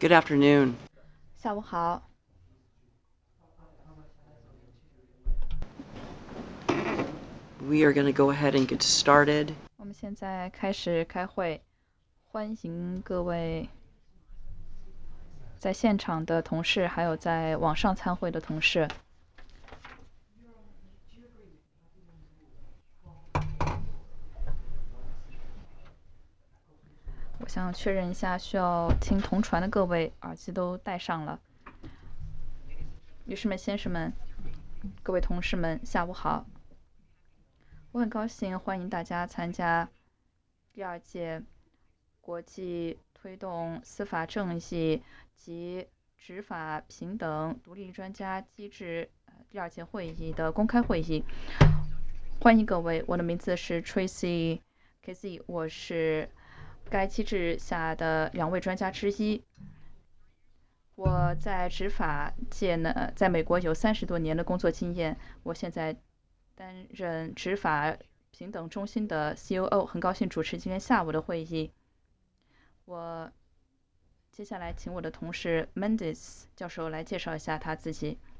Good afternoon. 下午好， We are going to go ahead and get started. 我们现在开始开会，欢迎各位在现场的同事，还有在网上参会的同事。我想确认一下，需要听同传的各位耳机都戴上了。女士们、先生们，各位同事们，下午好。我很高兴欢迎大家参加第二届国际推动司法正义及执法平等独立专家机制第二届会议的公开会议。欢迎各位，我的名字是 Tracy KZ， 我是该机制下的2位专家之一。我在执法界呢，在美国有30多年的工作经验。我现在担任执法平等中心的 COO， 很高兴主持今天下午的会议。我接下来请我的同事 Mendes 教授来介绍一下他自己。